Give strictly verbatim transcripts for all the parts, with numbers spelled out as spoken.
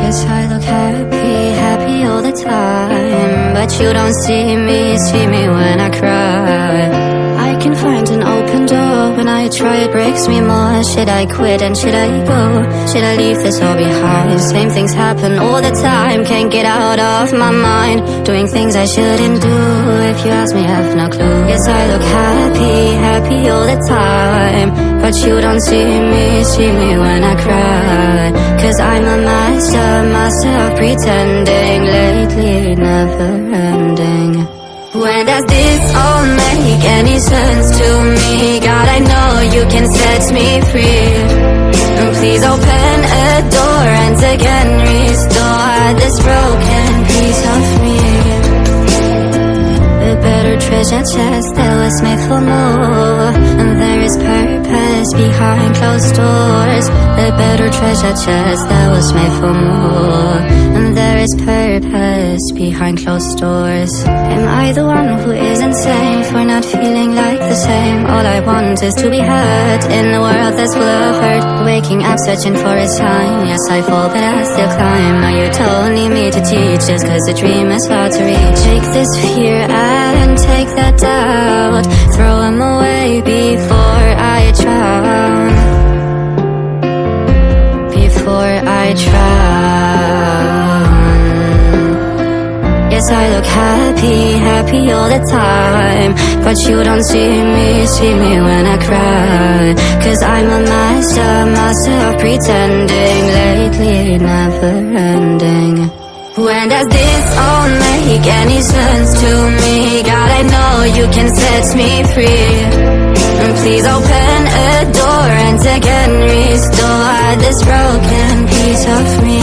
Yes, I look happy, happy all the time, but you don't see me, see me when I cry. I can find an open door, when I try it breaks me more. Should I quit and should I go? Should I leave this all behind? Same things happen all the time, can't get out of my mind. Doing things I shouldn't do, if you ask me I have no clue. Yes, I look happy, happy all the time, but you don't see me, see me when I cry. Cause I'm a master, master of pretending, lately never ending. When does this all make any sense to me? God, I know you can set me free. And please open a door and again restore this broken piece of me. A better treasure chest that was made for more, and there is purpose behind closed doors. A better treasure chest that was made for more, and there is purpose behind closed doors. Am I the one who is insane for not feeling like the same? All I want is to be heard in a world that's full of hurt. Waking up searching for a sign. Yes, I fall but I still climb. Now you don't need me to teach, just cause the dream is hard to reach. Take this fear and take that doubt, throw them away before I drown. Before I drown. Yes, I look happy, happy all the time, but you don't see me, see me when I cry. Cause I'm a master, master of pretending, lately never ending. When does this all make any sense to me? God, I know you can set me free. And please open a door and again restore this broken piece of me.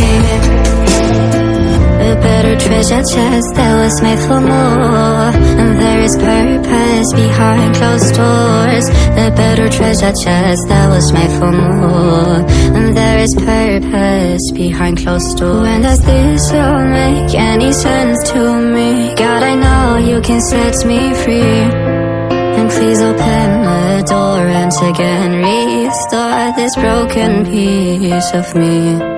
A better treasure chest that was made for more, and there is purpose behind closed doors. A better treasure chest that was made for more, and there is purpose behind closed doors. When does this all make any sense to me? God, I know you can set me free. And please open the door and again restore this broken piece of me.